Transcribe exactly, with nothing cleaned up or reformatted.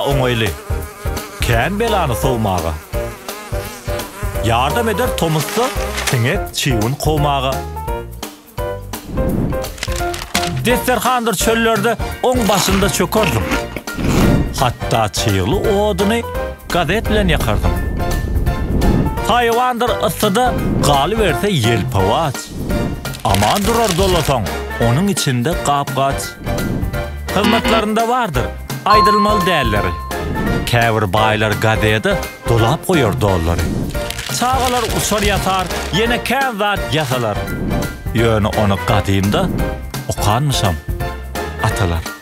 oňaýly. Kän belany sowmaga. Yardım eder tomusda tiňek çiwin gowmaga. Desterhandyr çöllerde oň başynda çökerdim. Hatta çyýly oduny gazet bilen ýakardym. Haýwandyr yssyda galy berse ýelpawaç. Aman durar dolasaň, onuň içinde gapgaç. Hyzmatlarynda bardyr aýdylmaly dälleri. Käbir baýlar gazety dolap goýar dollary. Çağalar uçar yatar, ýene kän zat ýasalar. Ýöne onu gadymda okanmyşam atalar.